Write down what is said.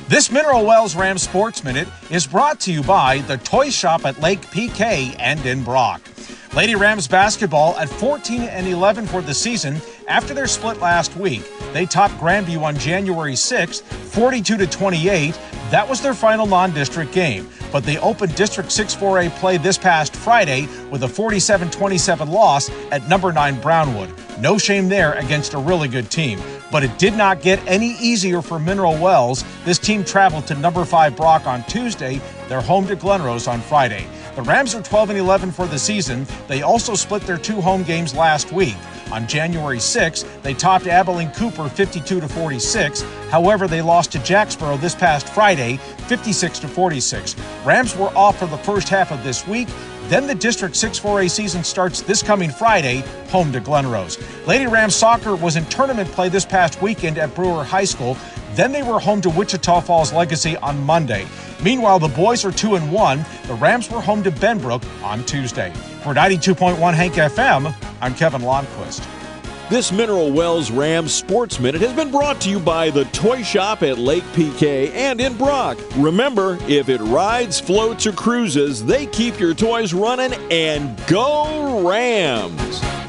This Mineral Wells Rams Sports Minute is brought to you by the Toy Shop at Lake PK and in Brock. Lady Rams basketball at 14-11 for the season after their split last week. They topped Grandview on January 6th, 42-28. That was their final non-district game. But they opened District 6 4A play this past Friday with a 47-27 loss at number 9 Brownwood. No shame there against a really good team. But it did not get any easier for Mineral Wells. This team traveled to number 5 Brock on Tuesday. They're home to Glenrose on Friday. The Rams are 12-11 for the season. They also split their 2 home games last week. On January 6th, they topped Abilene Cooper 52-46. However, they lost to Jacksboro this past Friday 56-46. Rams were off for the first half of this week. Then the District 6 4A season starts this coming Friday, home to Glenrose. Lady Rams soccer was in tournament play this past weekend at Brewer High School. Then they were home to Wichita Falls Legacy on Monday. Meanwhile, the boys are 2-1. The Rams were home to Benbrook on Tuesday. For 92.1 Hank FM, I'm Kevin Lonnquist. This Mineral Wells Rams Sports Minute has been brought to you by the Toy Shop at Lake PK and in Brock. Remember, if it rides, floats, or cruises, they keep your toys running, and go Rams!